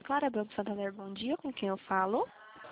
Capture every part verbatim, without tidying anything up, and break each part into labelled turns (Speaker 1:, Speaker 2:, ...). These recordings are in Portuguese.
Speaker 1: Clara Branco Santander, bom dia, com quem eu falo?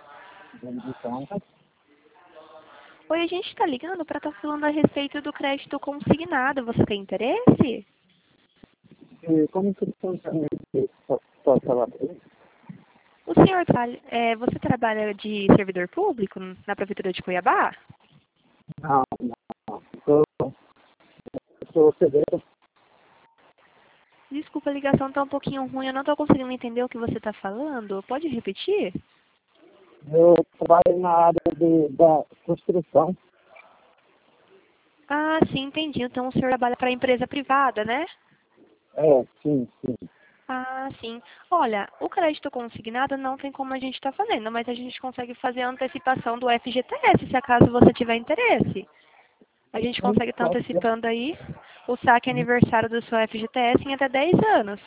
Speaker 1: Oi, a gente está ligando para estar falando a respeito do crédito consignado. Você tem interesse?
Speaker 2: E como que funciona isso? Posso falar para ele?
Speaker 1: O senhor, trabalha- é, você trabalha de servidor público na Prefeitura de Cuiabá?
Speaker 2: Não, não. Eu sou, eu sou pedreiro.
Speaker 1: Desculpa, a ligação está um pouquinho ruim, eu não estou conseguindo entender o que você está falando. Pode repetir?
Speaker 2: Eu trabalho na área de, da construção.
Speaker 1: Ah, sim, entendi. Então o senhor trabalha para empresa privada, né?
Speaker 2: É, sim, sim.
Speaker 1: Ah, sim. Olha, o crédito consignado não tem como a gente estar fazendo, mas a gente consegue fazer a antecipação do F G T S, se acaso você tiver interesse. A gente
Speaker 2: Sim,
Speaker 1: consegue estar
Speaker 2: pode ser.
Speaker 1: antecipando aí o saque aniversário do seu F G T S em até dez anos.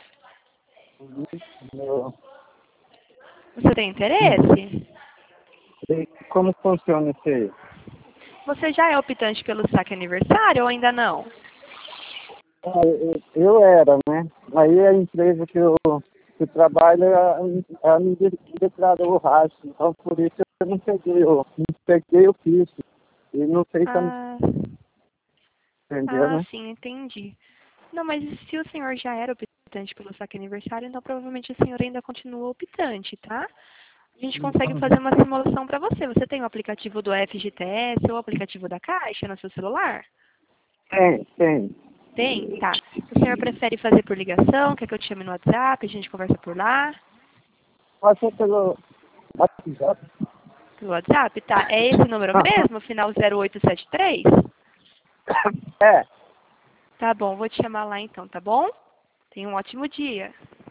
Speaker 2: Eu-
Speaker 1: Você tem interesse?
Speaker 2: E como funciona isso aí?
Speaker 1: Você já é optante pelo saque aniversário ou ainda não?
Speaker 2: Ah, Eu, eu era, né? Aí a empresa que eu, que eu trabalho, ela, ela me de- declarou o rastro. Então, por isso eu não peguei, eu não peguei o piso. E não sei como
Speaker 1: Ah,
Speaker 2: entendeu,
Speaker 1: ah,
Speaker 2: né?
Speaker 1: sim, entendi. Não, mas se o senhor já era optante pelo saque aniversário, então provavelmente o senhor ainda continua optante, tá? A gente consegue
Speaker 2: Então,
Speaker 1: fazer uma simulação para você. Você tem o aplicativo do F G T S ou o aplicativo da Caixa no seu celular?
Speaker 2: tem, tem.
Speaker 1: Tem? Tá. O senhor prefere fazer por ligação? Quer que eu te chame no WhatsApp? A gente conversa por lá?
Speaker 2: Pode ser pelo WhatsApp.
Speaker 1: Pelo WhatsApp? Tá. É esse número mesmo? Final zero oito sete três?
Speaker 2: É,
Speaker 1: Tá bom, vou te chamar lá então, tá bom? Tenha um ótimo dia.